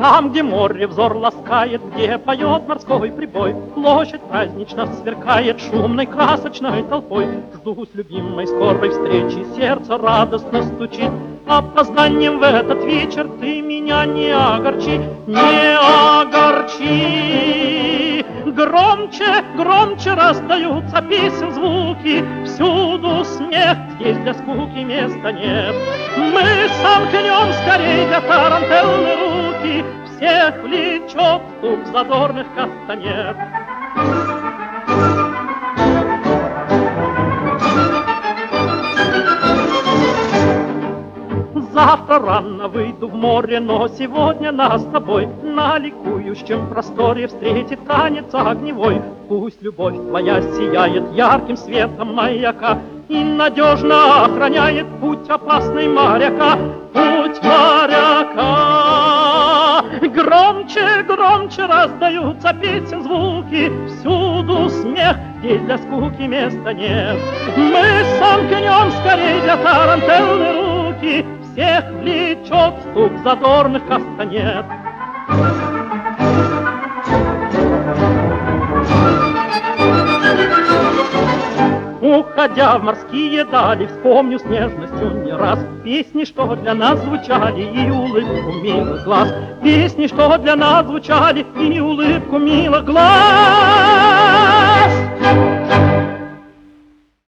Там, где море взор ласкает, где поет морской прибой, площадь празднично сверкает шумной красочной толпой. Жду с любимой скорой встречи, сердце радостно стучит. Опозданием в этот вечер ты меня не огорчи, не огорчи. Громче, громче раздаются песен звуки, всюду смех, здесь для скуки места нет. Мы сомкнем скорей для тарантеллы руки, всех влечет стук задорных кастанет. Завтра рано выйду в море, но сегодня нас с тобой на ликующем просторе встретит танец огневой. Пусть любовь твоя сияет ярким светом маяка и надежно охраняет путь опасный моряка, путь моряка. Громче, громче раздаются песен звуки, всюду смех, здесь для скуки места нет. Мы сомкнем скорей для тарантеллы руки, всех влечет стук задорных кастанет. Уходя в морские дали, вспомню с нежностью не раз песни, что для нас звучали, и улыбку милых глаз. Песни, что для нас звучали, и улыбку милых глаз.